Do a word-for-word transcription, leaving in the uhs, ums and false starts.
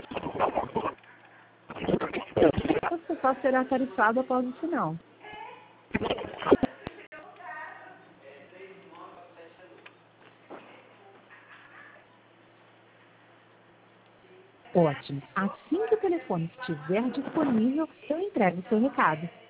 Você só será tarifado após o sinal. Ótimo. Assim que o telefone estiver disponível, eu entrego o seu recado.